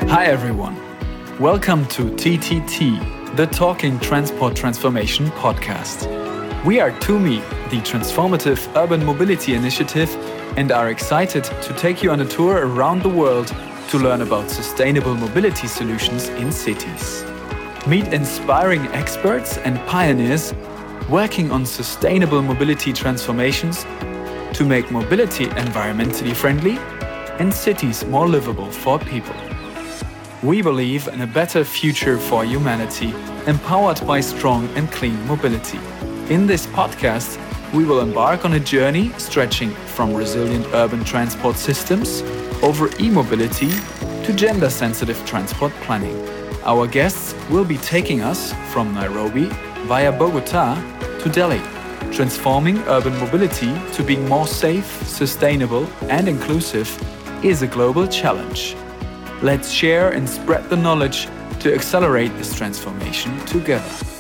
Hi everyone. Welcome to TTT, the Talking Transport Transformation podcast. We are TUMI, the Transformative Urban Mobility Initiative, and are excited to take you on a tour around the world to learn about sustainable mobility solutions in cities. Meet inspiring experts and pioneers working on sustainable mobility transformations to make mobility environmentally friendly and cities more livable for people. We believe in a better future for humanity, empowered by strong and clean mobility. In this podcast, we will embark on a journey stretching from resilient urban transport systems over e-mobility to gender-sensitive transport planning. Our guests will be taking us from Nairobi via Bogota to Delhi, transforming urban mobility to being more safe, sustainable, and inclusive is a global challenge. Let's share and spread the knowledge to accelerate this transformation together.